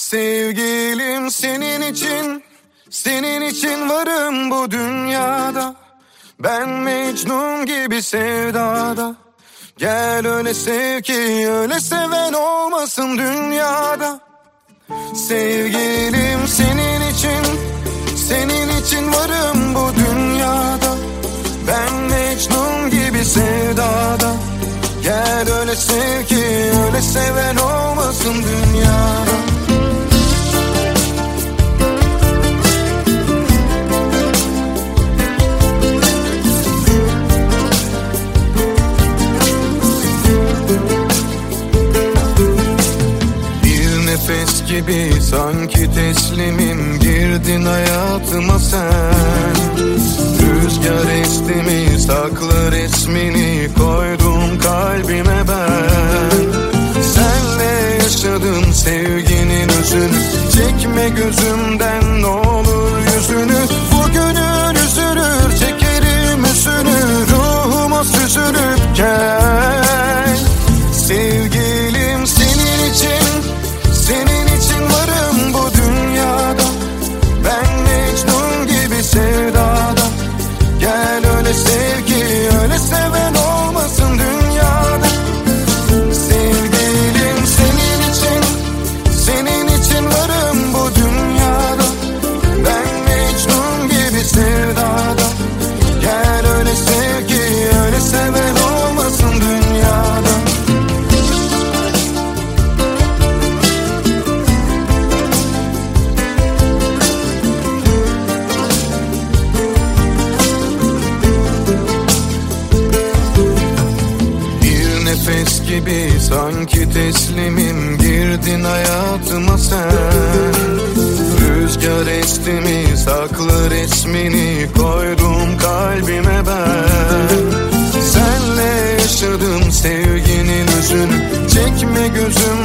Sevgilim senin için varım bu dünyada. Ben Mecnun gibi sevdada. Gel öyle sev ki öyle seven olmasın dünyada. Sevgilim senin için varım bu dünyada. Ben Mecnun gibi sevdada. Gel öyle sev ki öyle seven olmasın dünyada. Nefes gibi sanki teslimim, girdin hayatıma sen. Rüzgar esti mi saklı resmini koydum kalbime ben. Senle yaşadım sevginin özünü, çekme gözümden ne olur yüzünü. Bugünün üzülür çekerim üzünü, ruhuma süzülürken. Sevgilim senin için varım bu dünyada. Ben Mecnun gibi sevdada. Gel öyle sev ki öyle seven olmasın dünyada. Sevgilim senin için varım bu dünyada. Ben Mecnun gibi sevdada. Gel öyle sev ki öyle seven olmasın dünyada. Nefes gibi sanki teslimim, girdin hayatıma sen. Rüzgar esti mi saklı resmini koydum kalbime ben. Senle yaşadım sevginin özünü, çekme gözüm